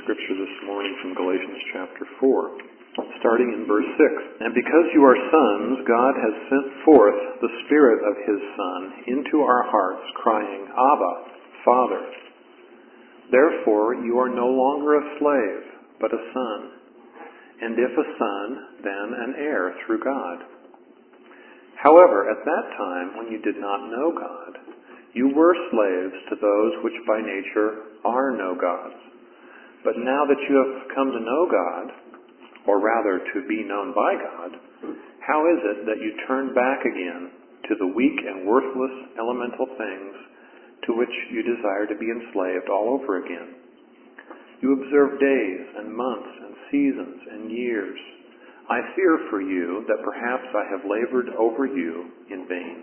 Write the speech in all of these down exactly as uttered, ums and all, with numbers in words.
scripture this morning from Galatians chapter four, starting in verse six. And because you are sons, God has sent forth the Spirit of His Son into our hearts, crying, Abba, Father. Therefore you are no longer a slave, but a son. And if a son, then an heir through God. However, at that time, when you did not know God, you were slaves to those which by nature are no gods. But now that you have come to know God, or rather to be known by God, how is it that you turn back again to the weak and worthless elemental things to which you desire to be enslaved all over again? You observe days and months and seasons and years. I fear for you that perhaps I have labored over you in vain.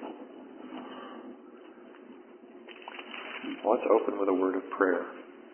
Let's open with a word of prayer.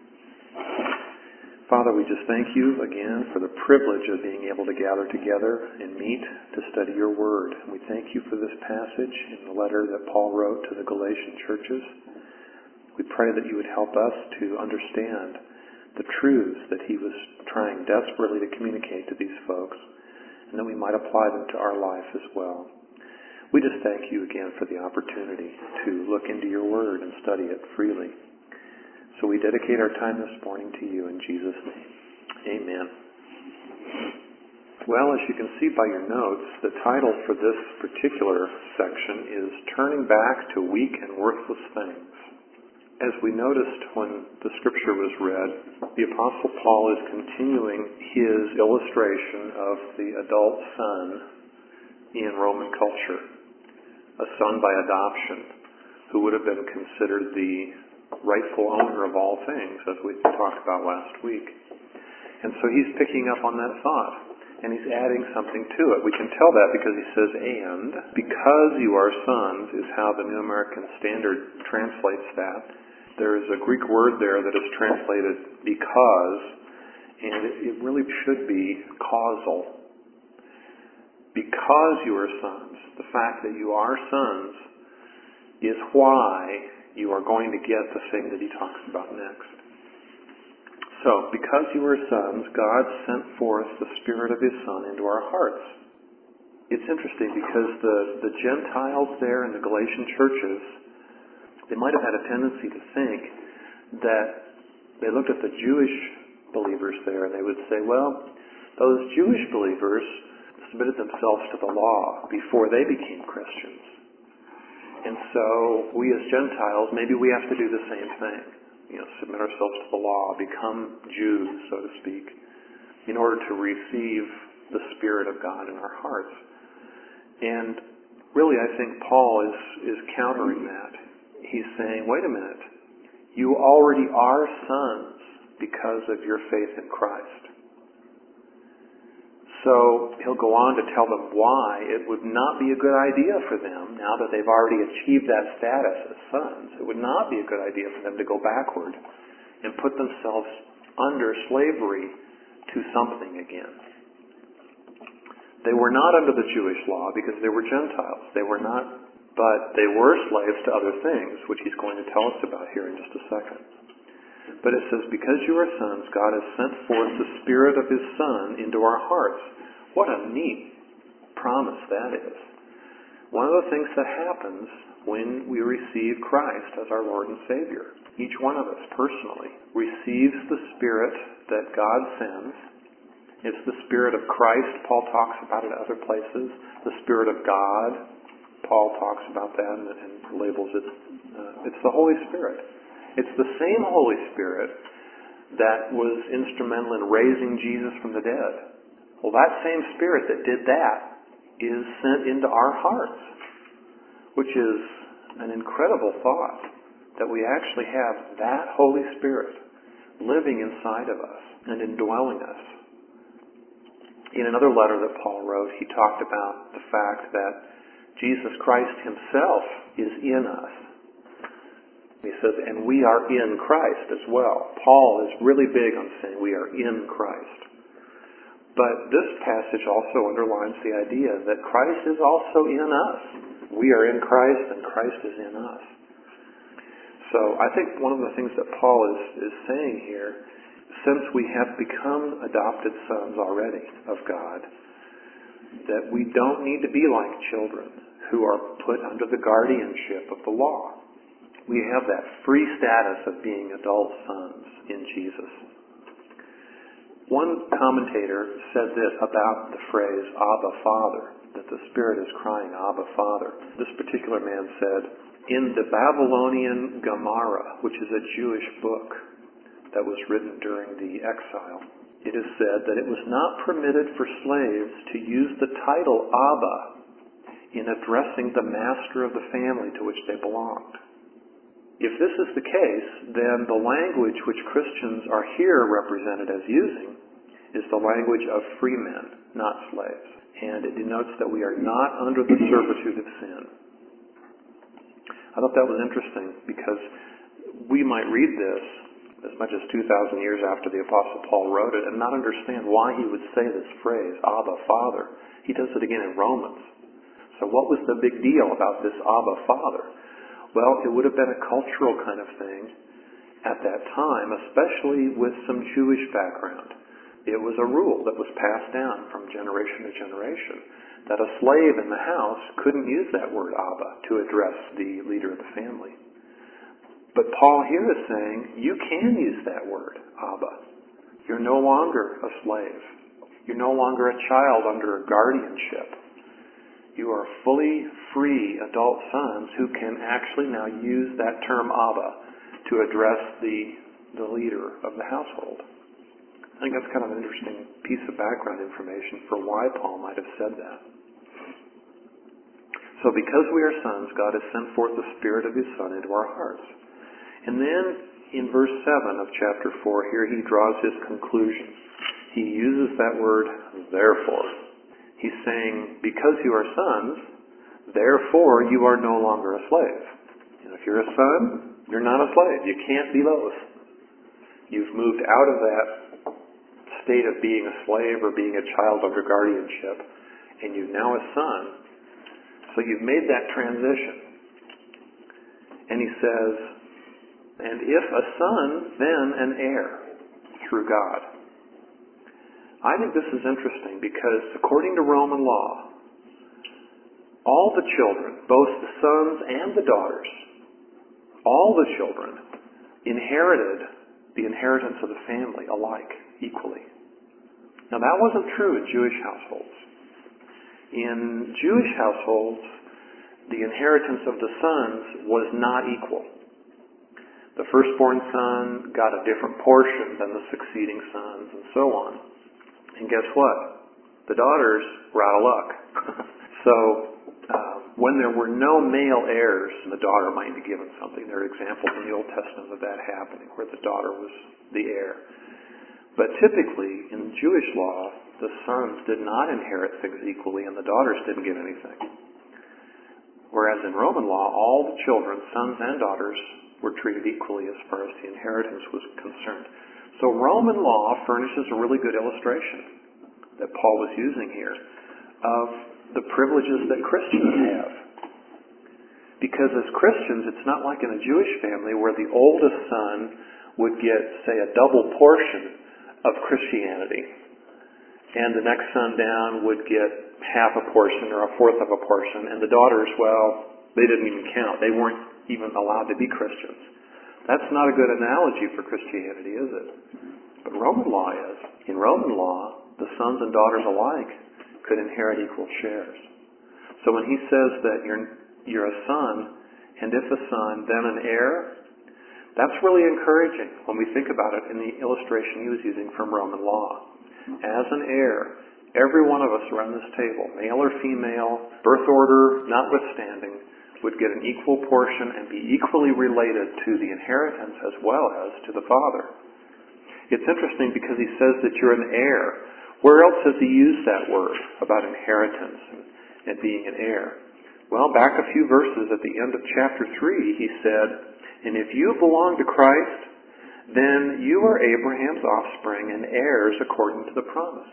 Father, we just thank you again for the privilege of being able to gather together and meet to study your word. And we thank you for this passage in the letter that Paul wrote to the Galatian churches. We pray that you would help us to understand the truths that he was trying desperately to communicate to these folks, and that we might apply them to our life as well. We just thank you again for the opportunity to look into your word and study it freely. So we dedicate our time this morning to you in Jesus' name. Amen. Well, as you can see by your notes, the title for this particular section is Turning Back to Weak and Worthless Things. As we noticed when the scripture was read, the Apostle Paul is continuing his illustration of the adult son in Roman culture, a son by adoption who would have been considered the rightful owner of all things, as we talked about last week. And so he's picking up on that thought, and he's adding something to it. We can tell that because he says, and because you are sons is how the New American Standard translates that. There is a Greek word there that is translated because, and it, it really should be causal. Because you are sons, the fact that you are sons is why you are going to get the thing that he talks about next. So, because you are sons, God sent forth the Spirit of His Son into our hearts. It's interesting because the, the Gentiles there in the Galatian churches, they might have had a tendency to think that they looked at the Jewish believers there and they would say, well, those Jewish believers submitted themselves to the law before they became Christians. And so we as Gentiles, maybe we have to do the same thing. You know, submit ourselves to the law, become Jews, so to speak, in order to receive the Spirit of God in our hearts. And really, I think Paul is, is countering that. He's saying, wait a minute, you already are sons because of your faith in Christ. So he'll go on to tell them why it would not be a good idea for them, now that they've already achieved that status as sons, it would not be a good idea for them to go backward and put themselves under slavery to something again. They were not under the Jewish law because they were Gentiles. They were not, but they were slaves to other things, which he's going to tell us about here in just a second. But it says, because you are sons, God has sent forth the Spirit of His Son into our hearts. What a neat promise that is. One of the things that happens when we receive Christ as our Lord and Savior, each one of us personally receives the Spirit that God sends. It's the Spirit of Christ, Paul talks about it other places. The Spirit of God, Paul talks about that and, and labels it. Uh, it's the Holy Spirit. It's the same Holy Spirit that was instrumental in raising Jesus from the dead. Well, that same Spirit that did that is sent into our hearts, which is an incredible thought, that we actually have that Holy Spirit living inside of us and indwelling us. In another letter that Paul wrote, he talked about the fact that Jesus Christ Himself is in us. He says, and we are in Christ as well. Paul is really big on saying we are in Christ. But this passage also underlines the idea that Christ is also in us. We are in Christ and Christ is in us. So I think one of the things that Paul is, is saying here since we have become adopted sons already of God, that we don't need to be like children who are put under the guardianship of the law. We have that free status of being adult sons in Jesus. One commentator said this about the phrase, Abba, Father, that the Spirit is crying, Abba, Father. This particular man said, in the Babylonian Gemara, which is a Jewish book that was written during the exile, it is said that it was not permitted for slaves to use the title Abba in addressing the master of the family to which they belonged. If this is the case, then the language which Christians are here represented as using is the language of free men, not slaves. And it denotes that we are not under the servitude of sin. I thought that was interesting because we might read this as much as two thousand years after the Apostle Paul wrote it and not understand why he would say this phrase, Abba, Father. He does it again in Romans. So what was the big deal about this Abba, Father? Well, it would have been a cultural kind of thing at that time, especially with some Jewish background. It was a rule that was passed down from generation to generation that a slave in the house couldn't use that word Abba to address the leader of the family. But Paul here is saying, you can use that word, Abba. You're no longer a slave. You're no longer a child under a guardianship. You are fully free adult sons who can actually now use that term Abba to address the, the leader of the household. I think that's kind of an interesting piece of background information for why Paul might have said that. So because we are sons, God has sent forth the Spirit of His Son into our hearts. And then in verse seven of chapter four, here he draws his conclusion. He uses that word, therefore. He's saying, because you are sons, therefore you are no longer a slave. And if you're a son, you're not a slave. You can't be both. You've moved out of that state of being a slave or being a child under guardianship, and you're now a son. So you've made that transition. And he says, and if a son, then an heir through God. I think this is interesting because according to Roman law, all the children, both the sons and the daughters, all the children inherited the inheritance of the family alike, equally. Now that wasn't true in Jewish households. In Jewish households, the inheritance of the sons was not equal. The firstborn son got a different portion than the succeeding sons, and so on. And guess what? The daughters were out of luck. so uh, when there were no male heirs, the daughter might be given something. There are examples in the Old Testament of that happening, where the daughter was the heir. But typically, in Jewish law, the sons did not inherit things equally, and the daughters didn't get anything. Whereas in Roman law, all the children, sons and daughters, were treated equally as far as the inheritance was concerned. So Roman law furnishes a really good illustration that Paul was using here of the privileges that Christians have. Because as Christians, it's not like in a Jewish family where the oldest son would get, say, a double portion of Christianity, and the next son down would get half a portion or a fourth of a portion, and the daughters, well, they didn't even count. They weren't even allowed to be Christians. That's not a good analogy for Christianity, is it? But Roman law is. In Roman law, the sons and daughters alike could inherit equal shares. So when he says that you're, you're a son, and if a son, then an heir, that's really encouraging when we think about it in the illustration he was using from Roman law. As an heir, every one of us around this table, male or female, birth order notwithstanding, would get an equal portion and be equally related to the inheritance as well as to the father. It's interesting because he says that you're an heir. Where else has he used that word about inheritance and, and being an heir? Well, back a few verses at the end of chapter three, he said, and if you belong to Christ, then you are Abraham's offspring and heirs according to the promise.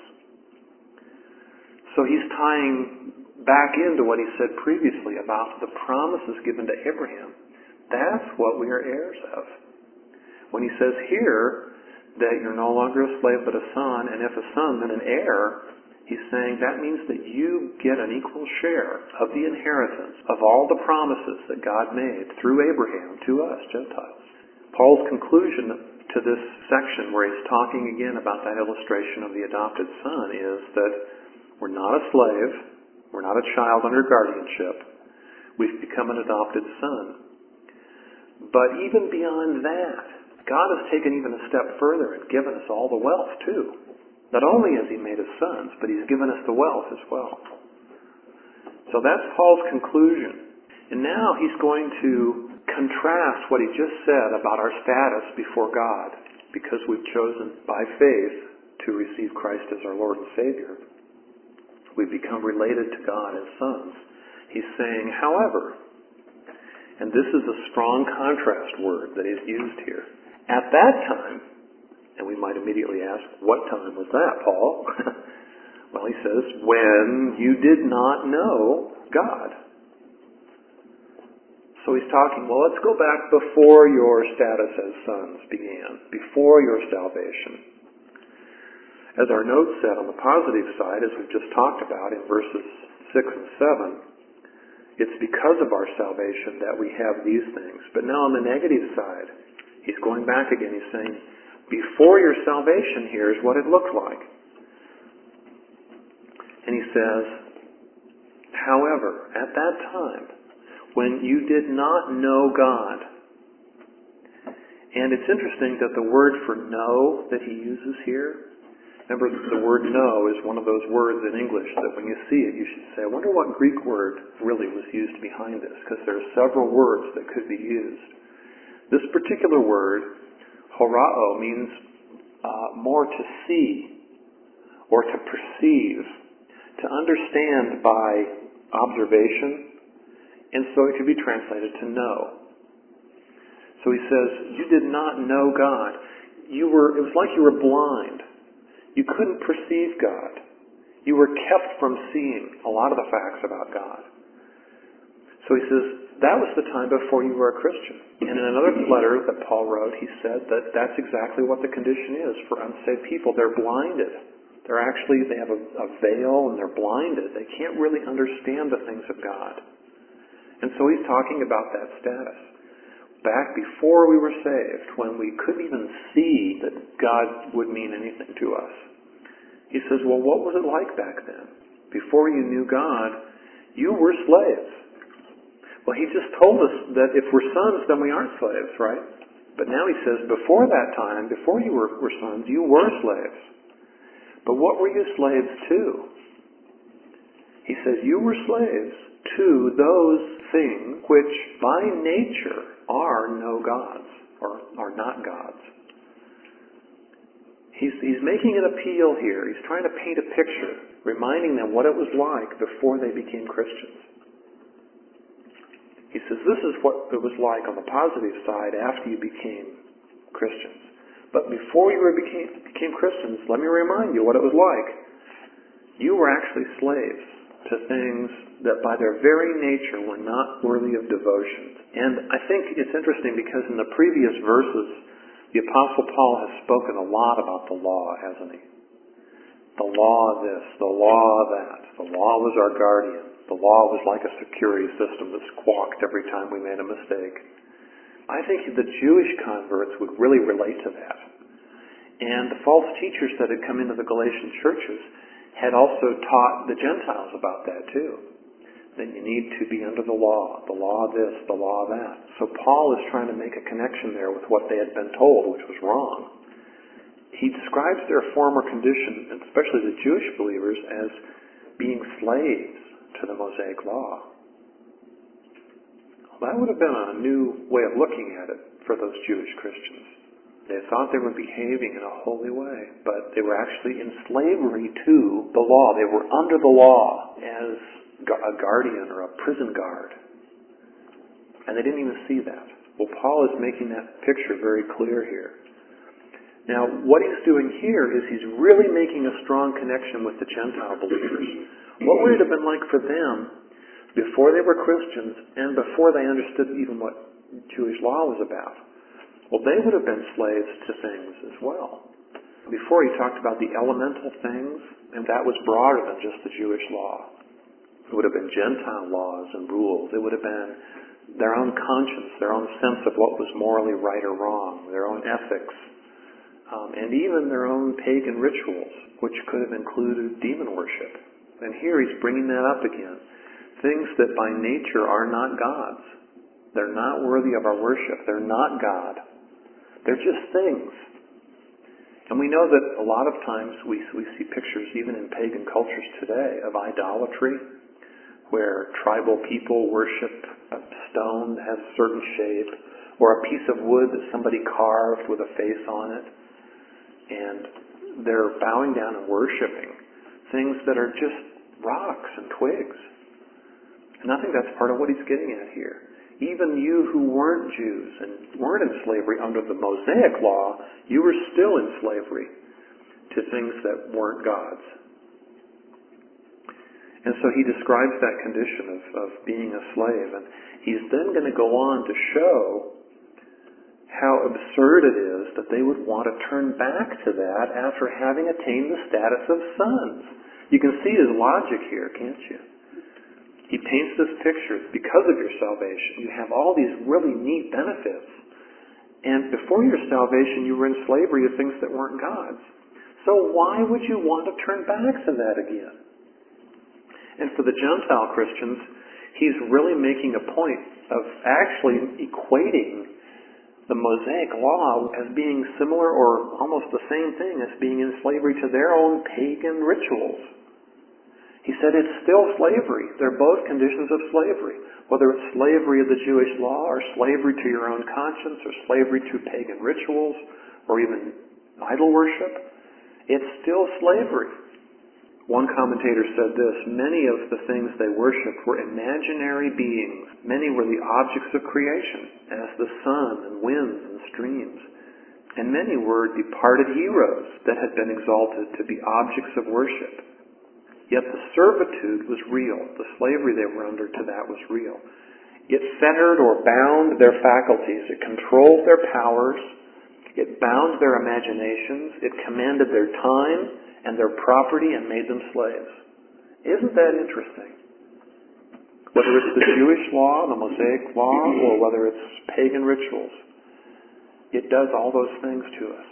So he's tying back into what he said previously about the promises given to Abraham. That's what we are heirs of. When he says here that you're no longer a slave but a son, and if a son, then an heir. He's saying that means that you get an equal share of the inheritance of all the promises that God made through Abraham to us, Gentiles. Paul's conclusion to this section where he's talking again about that illustration of the adopted son is that we're not a slave, we're not a child under guardianship, we've become an adopted son. But even beyond that, God has taken even a step further and given us all the wealth too. Not only has He made us sons, but He's given us the wealth as well. So that's Paul's conclusion. And now he's going to contrast what he just said about our status before God, because we've chosen by faith to receive Christ as our Lord and Savior. We've become related to God as sons. He's saying, however, and this is a strong contrast word that is used here, at that time, and we might immediately ask, what time was that, Paul? Well, he says, when you did not know God. So he's talking, well, let's go back before your status as sons began, before your salvation. As our note said, on the positive side, as we've just talked about in verses six and seven, it's because of our salvation that we have these things. But now on the negative side, he's going back again, he's saying, before your salvation, here's what it looked like. And he says, however, at that time, when you did not know God, and it's interesting that the word for know that he uses here, remember the word know is one of those words in English that when you see it, you should say, I wonder what Greek word really was used behind this, because there are several words that could be used. This particular word, horao, means uh, more to see or to perceive, to understand by observation, and so it could be translated to know. So he says, you did not know God. You were, it was like you were blind. You couldn't perceive God. You were kept from seeing a lot of the facts about God. So he says, that was the time before you were a Christian. And in another letter that Paul wrote, he said that that's exactly what the condition is for unsaved people. They're blinded. They're actually, they have a, a veil and they're blinded. They can't really understand the things of God. And so he's talking about that status. Back before we were saved, when we couldn't even see that God would mean anything to us. He says, well, what was it like back then? Before you knew God, you were slaves. Well, he just told us that if we're sons, then we aren't slaves, right? But now he says, before that time, before you were, were sons, you were slaves. But what were you slaves to? He says, you were slaves to those things which by nature are no gods, or are not gods. He's, he's making an appeal here. He's trying to paint a picture, reminding them what it was like before they became Christians. He says, this is what it was like on the positive side after you became Christians. But before you became, became Christians, let me remind you what it was like. You were actually slaves to things that by their very nature were not worthy of devotion. And I think it's interesting because in the previous verses, the Apostle Paul has spoken a lot about the law, hasn't he? The law of this, the law of that. The law was our guardian. The law was like a security system that squawked every time we made a mistake. I think the Jewish converts would really relate to that. And the false teachers that had come into the Galatian churches had also taught the Gentiles about that too. That you need to be under the law, the law of this, the law of that. So Paul is trying to make a connection there with what they had been told, which was wrong. He describes their former condition, and especially the Jewish believers, as being slaves to the Mosaic law. Well, that would have been a new way of looking at it for those Jewish Christians. They thought they were behaving in a holy way, but they were actually in slavery to the law. They were under the law as a guardian or a prison guard. And they didn't even see that. Well, Paul is making that picture very clear here. Now, what he's doing here is he's really making a strong connection with the Gentile believers. What would it have been like for them before they were Christians and before they understood even what Jewish law was about? Well, they would have been slaves to things as well. Before he talked about the elemental things, and that was broader than just the Jewish law. It would have been Gentile laws and rules. It would have been their own conscience, their own sense of what was morally right or wrong, their own ethics, um, and even their own pagan rituals, which could have included demon worship. And here he's bringing that up again. Things that by nature are not gods. They're not worthy of our worship. They're not God. They're just things. And we know that a lot of times we, we see pictures, even in pagan cultures today, of idolatry, where tribal people worship a stone that has a certain shape, or a piece of wood that somebody carved with a face on it. And they're bowing down and worshiping things that are just rocks and twigs. And I think that's part of what he's getting at here. Even you who weren't Jews and weren't in slavery under the Mosaic law, you were still in slavery to things that weren't God's. And so he describes that condition of, of being a slave. And he's then going to go on to show how absurd it is that they would want to turn back to that after having attained the status of sons. You can see his logic here, can't you? He paints this picture. Because of your salvation, you have all these really neat benefits. And before your salvation, you were in slavery to things that weren't God's. So why would you want to turn back to that again? And for the Gentile Christians, he's really making a point of actually equating the Mosaic law as being similar or almost the same thing as being in slavery to their own pagan rituals. He said it's still slavery. They're both conditions of slavery. Whether it's slavery of the Jewish law or slavery to your own conscience or slavery to pagan rituals or even idol worship, it's still slavery. One commentator said this, many of the things they worshipped were imaginary beings. Many were the objects of creation, as the sun and winds and streams. And many were departed heroes that had been exalted to be objects of worship. Yet the servitude was real. The slavery they were under to that was real. It fettered or bound their faculties. It controlled their powers. It bound their imaginations. It commanded their time and their property and made them slaves. Isn't that interesting? Whether it's the Jewish law, the Mosaic law, or whether it's pagan rituals, it does all those things to us.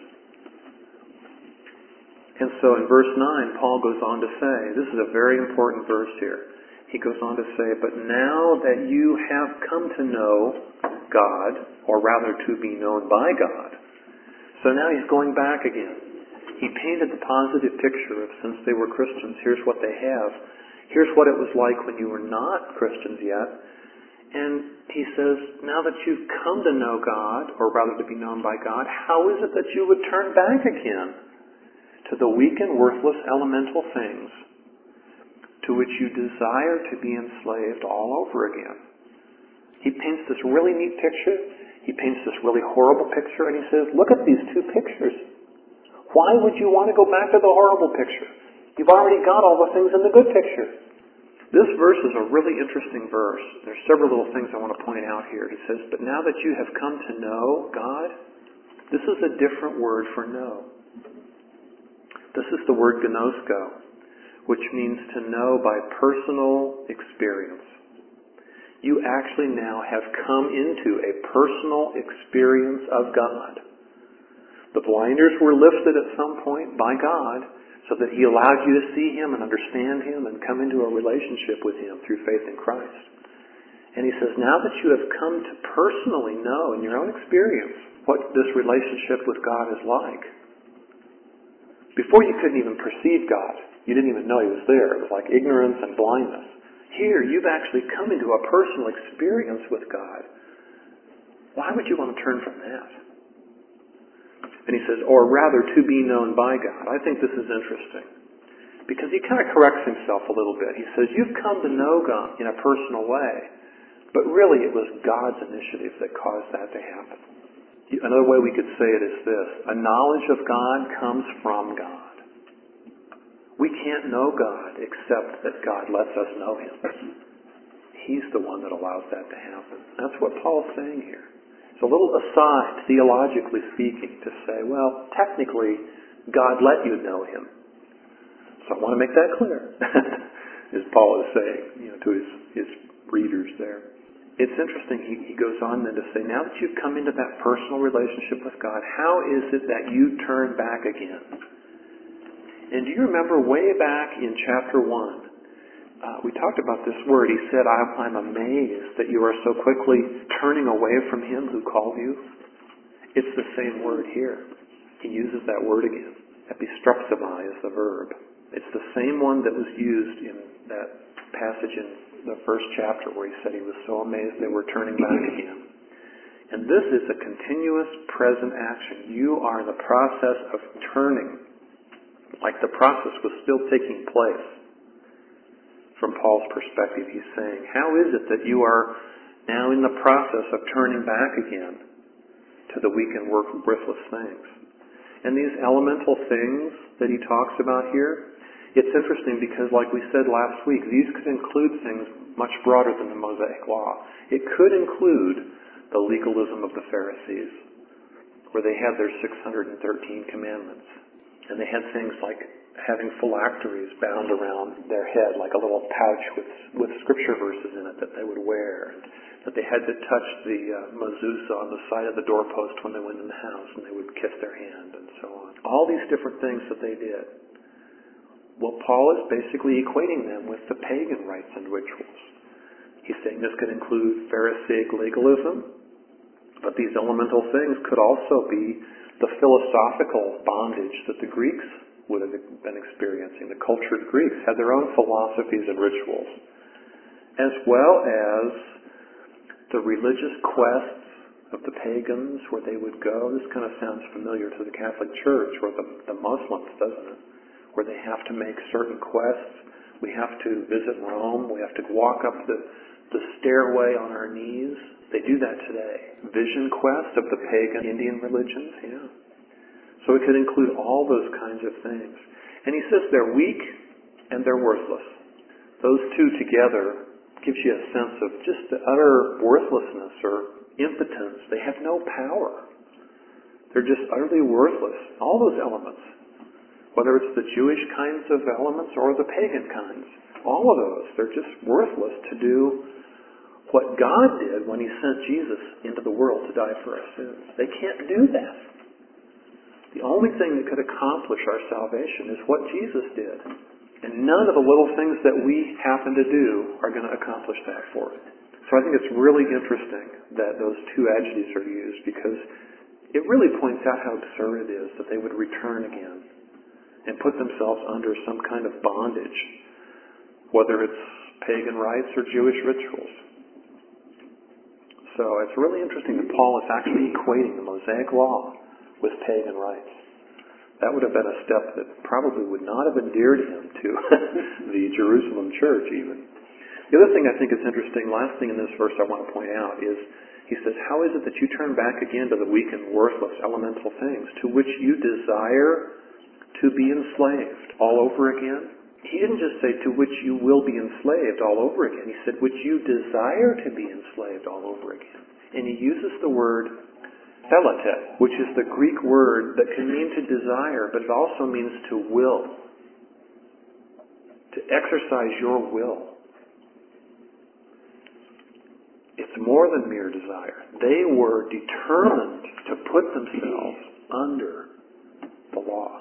And so in verse nine, Paul goes on to say, this is a very important verse here. He goes on to say, but now that you have come to know God, or rather to be known by God. So now he's going back again. He painted the positive picture of since they were Christians, here's what they have. Here's what it was like when you were not Christians yet. And he says, now that you've come to know God, or rather to be known by God, how is it that you would turn back again to the weak and worthless elemental things to which you desire to be enslaved all over again? He paints this really neat picture. He paints this really horrible picture, and he says, look at these two pictures. Why would you want to go back to the horrible picture? You've already got all the things in the good picture. This verse is a really interesting verse. There's several little things I want to point out here. He says, but now that you have come to know God, this is a different word for know. This is the word gnosko, which means to know by personal experience. You actually now have come into a personal experience of God. The blinders were lifted at some point by God so that He allowed you to see Him and understand Him and come into a relationship with Him through faith in Christ. And He says, now that you have come to personally know in your own experience what this relationship with God is like. Before you couldn't even perceive God. You didn't even know He was there. It was like ignorance and blindness. Here, you've actually come into a personal experience with God. Why would you want to turn from that? And he says, or rather, to be known by God. I think this is interesting. Because he kind of corrects himself a little bit. He says, you've come to know God in a personal way. But really, it was God's initiative that caused that to happen. Another way we could say it is this. A knowledge of God comes from God. We can't know God except that God lets us know Him. He's the one that allows that to happen. That's what Paul's saying here. It's a little aside, theologically speaking, to say, well, technically, God let you know him. So I want to make that clear, as Paul is saying, you know, to his, his readers there. It's interesting, he, he goes on then to say, now that you've come into that personal relationship with God, how is it that you turn back again? And do you remember way back in chapter one, uh, we talked about this word. He said, I'm amazed that you are so quickly turning away from him who called you. It's the same word here. He uses that word again. Epistrepsomai is the verb. It's the same one that was used in that passage in the first chapter where he said he was so amazed they were turning back again. And this is a continuous present action. You are in the process of turning, like the process was still taking place. From Paul's perspective, he's saying, how is it that you are now in the process of turning back again to the weak and worthless things? And these elemental things that he talks about here, it's interesting because, like we said last week, these could include things much broader than the Mosaic Law. It could include the legalism of the Pharisees, where they had their six hundred thirteen commandments. And they had things like having phylacteries bound around their head, like a little pouch with with scripture verses in it that they would wear. That they had to touch the uh, mezuzah on the side of the doorpost when they went in the house, and they would kiss their hand, and so on. All these different things that they did. Well, Paul is basically equating them with the pagan rites and rituals. He's saying this could include Pharisaic legalism, but these elemental things could also be the philosophical bondage that the Greeks would have been experiencing. The cultured Greeks had their own philosophies and rituals, as well as the religious quests of the pagans where they would go. This kind of sounds familiar to the Catholic Church or the, the Muslims, doesn't it? Where they have to make certain quests. We have to visit Rome. We have to walk up the, the stairway on our knees. They do that today. Vision quest of the pagan Indian religions, yeah. So it could include all those kinds of things. And he says they're weak and they're worthless. Those two together gives you a sense of just the utter worthlessness or impotence. They have no power. They're just utterly worthless. All those elements. Whether it's the Jewish kinds of elements or the pagan kinds. All of those. They're just worthless to do what God did when he sent Jesus into the world to die for our sins. They can't do that. The only thing that could accomplish our salvation is what Jesus did. And none of the little things that we happen to do are going to accomplish that for it. So I think it's really interesting that those two adjectives are used because it really points out how absurd it is that they would return again and put themselves under some kind of bondage, whether it's pagan rites or Jewish rituals. So it's really interesting that Paul is actually equating the Mosaic Law with pagan rites. That would have been a step that probably would not have endeared him to the Jerusalem church even. The other thing I think is interesting, last thing in this verse I want to point out is, he says, how is it that you turn back again to the weak and worthless elemental things to which you desire to be enslaved all over again? He didn't just say to which you will be enslaved all over again. He said which you desire to be enslaved all over again. And he uses the word theletes, which is the Greek word that can mean to desire, but it also means to will. To exercise your will. It's more than mere desire. They were determined to put themselves under the law.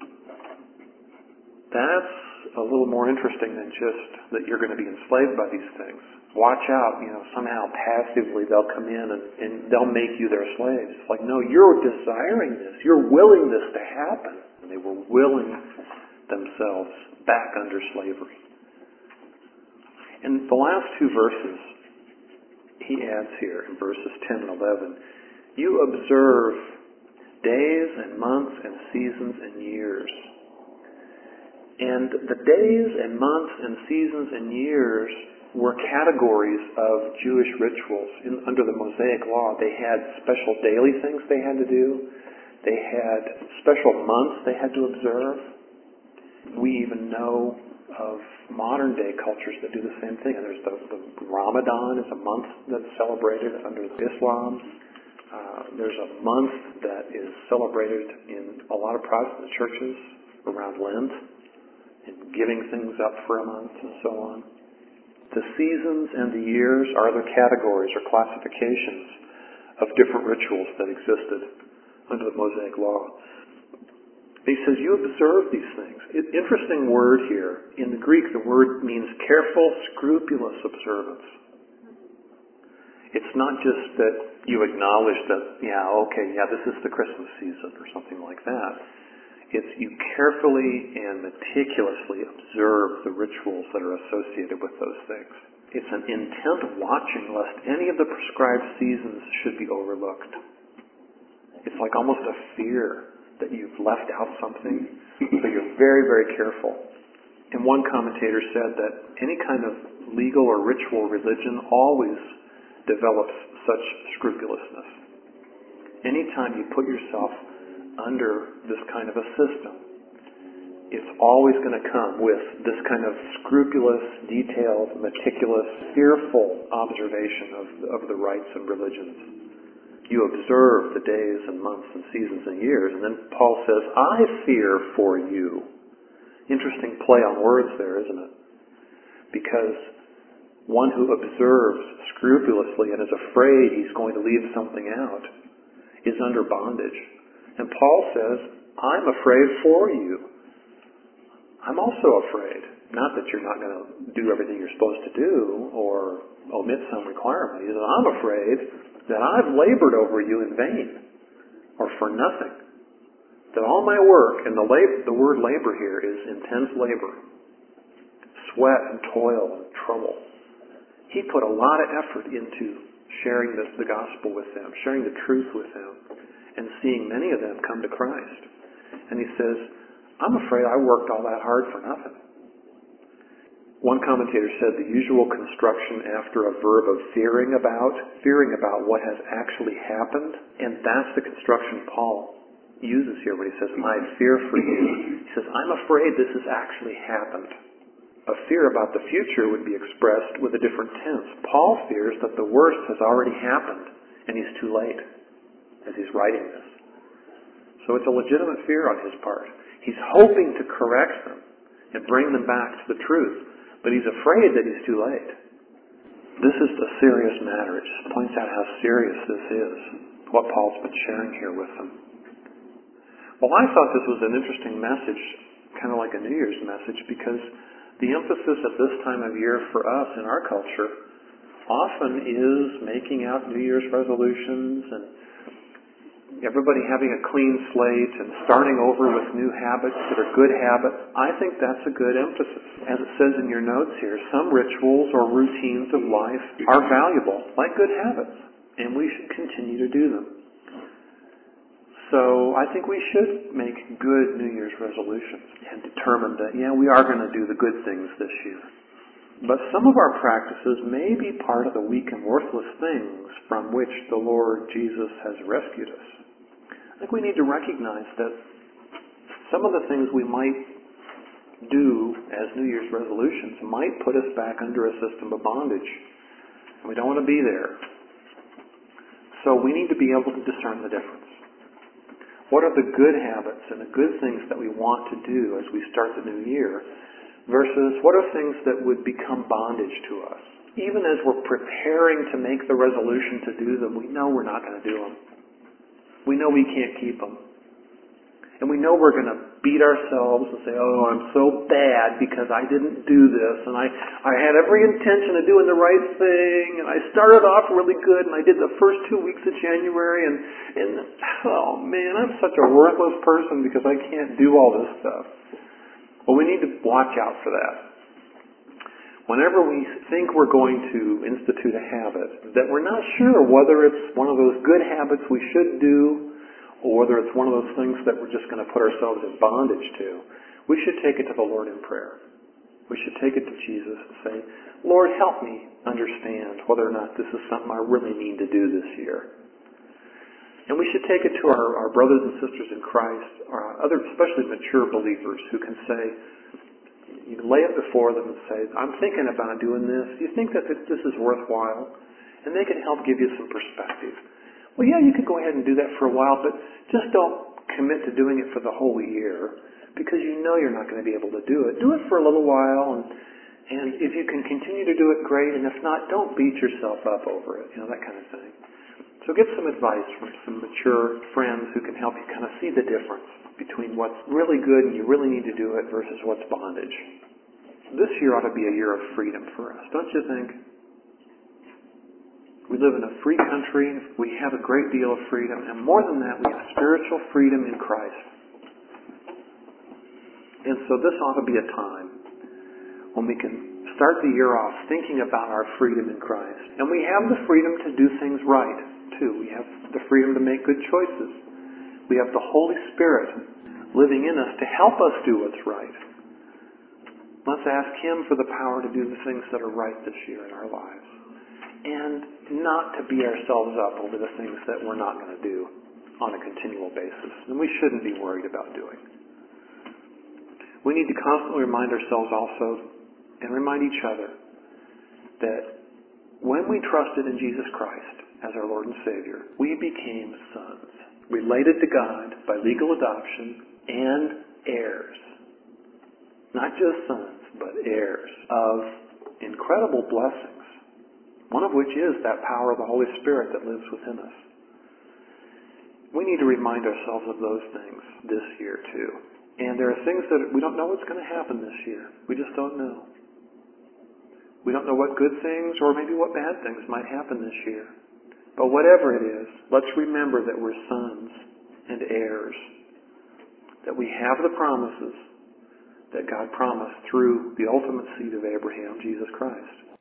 That's a little more interesting than just that you're going to be enslaved by these things. Watch out, you know, somehow passively they'll come in and, and they'll make you their slaves. It's like, no, you're desiring this. You're willing this to happen. And they were willing themselves back under slavery. In the last two verses, he adds here in verses ten and eleven, you observe days and months and seasons and years. And the days and months and seasons and years were categories of Jewish rituals. In, under the Mosaic Law, they had special daily things they had to do. They had special months they had to observe. We even know of modern day cultures that do the same thing. And there's the, the Ramadan is a month that's celebrated under Islam. Uh, there's a month that is celebrated in a lot of Protestant churches around Lent, and giving things up for a month and so on. The seasons and the years are other categories or classifications of different rituals that existed under the Mosaic Law. He says, you observe these things. It, interesting word here. In the Greek, the word means careful, scrupulous observance. It's not just that you acknowledge that, yeah, okay, yeah, this is the Christmas season or something like that. It's you carefully and meticulously observe the rituals that are associated with those things. It's an intent watching lest any of the prescribed seasons should be overlooked. It's like almost a fear that you've left out something, so you're very, very careful. And one commentator said that any kind of legal or ritual religion always develops such scrupulousness. Anytime you put yourself under this kind of a system, it's always going to come with this kind of scrupulous, detailed, meticulous, fearful observation of, of the rites and religions. You observe the days and months and seasons and years. And then Paul says, I fear for you. Interesting play on words there, isn't it? Because one who observes scrupulously and is afraid he's going to leave something out is under bondage. And Paul says, I'm afraid for you. I'm also afraid. Not that you're not going to do everything you're supposed to do or omit some requirement. He says, I'm afraid that I've labored over you in vain or for nothing. That all my work, and the, lab- the word labor here is intense labor, sweat and toil and trouble. He put a lot of effort into sharing this, the gospel with them, sharing the truth with them, and seeing many of them come to Christ. And he says, I'm afraid I worked all that hard for nothing. One commentator said the usual construction after a verb of fearing about, fearing about what has actually happened, and that's the construction Paul uses here when he says, I fear for you. He says, I'm afraid this has actually happened. A fear about the future would be expressed with a different tense. Paul fears that the worst has already happened, and he's too late as he's writing this. So it's a legitimate fear on his part. He's hoping to correct them and bring them back to the truth. But he's afraid that he's too late. This is a serious matter. It just points out how serious this is, what Paul's been sharing here with them. Well, I thought this was an interesting message, kind of like a New Year's message, because the emphasis at this time of year for us in our culture often is making out New Year's resolutions and everybody having a clean slate and starting over with new habits that are good habits. I think that's a good emphasis. As it says in your notes here, some rituals or routines of life are valuable, like good habits, and we should continue to do them. So I think we should make good New Year's resolutions and determine that, yeah, we are going to do the good things this year. But some of our practices may be part of the weak and worthless things from which the Lord Jesus has rescued us. I think we need to recognize that some of the things we might do as New Year's resolutions might put us back under a system of bondage. And we don't want to be there. So we need to be able to discern the difference. What are the good habits and the good things that we want to do as we start the new year versus what are things that would become bondage to us? Even as we're preparing to make the resolution to do them, we know we're not going to do them. We know we can't keep them. And we know we're going to beat ourselves and say, oh, I'm so bad because I didn't do this. And I, I had every intention of doing the right thing. And I started off really good. And I did the first two weeks of January. And, and oh, man, I'm such a worthless person because I can't do all this stuff. Well, we need to watch out for that. Whenever we think we're going to institute a habit, that we're not sure whether it's one of those good habits we should do or whether it's one of those things that we're just going to put ourselves in bondage to, we should take it to the Lord in prayer. We should take it to Jesus and say, Lord, help me understand whether or not this is something I really need to do this year. And we should take it to our, our brothers and sisters in Christ, or other, especially mature believers who can say, you can lay it before them and say, I'm thinking about doing this. Do you think that this is worthwhile? And they can help give you some perspective. Well, yeah, you could go ahead and do that for a while, but just don't commit to doing it for the whole year because you know you're not going to be able to do it. Do it for a little while, and, and if you can continue to do it, great, and if not, don't beat yourself up over it, you know, that kind of thing. So get some advice from some mature friends who can help you kind of see the difference between what's really good and you really need to do it versus what's bondage. This year ought to be a year of freedom for us, don't you think? We live in a free country. We have a great deal of freedom. And more than that, we have spiritual freedom in Christ. And so this ought to be a time when we can start the year off thinking about our freedom in Christ. And we have the freedom to do things right, too. We have the freedom to make good choices. We have the Holy Spirit living in us to help us do what's right. Let's ask Him for the power to do the things that are right this year in our lives. And not to beat ourselves up over the things that we're not going to do on a continual basis. And we shouldn't be worried about doing. We need to constantly remind ourselves also, and remind each other, that when we trusted in Jesus Christ as our Lord and Savior, we became sons, related to God by legal adoption, and heirs. Not just sons, but heirs of incredible blessings, one of which is that power of the Holy Spirit that lives within us. We need to remind ourselves of those things this year too. And there are things that we don't know what's going to happen this year. We just don't know. We don't know what good things or maybe what bad things might happen this year. But whatever it is, let's remember that we're sons and heirs, that we have the promises that God promised through the ultimate seed of Abraham, Jesus Christ.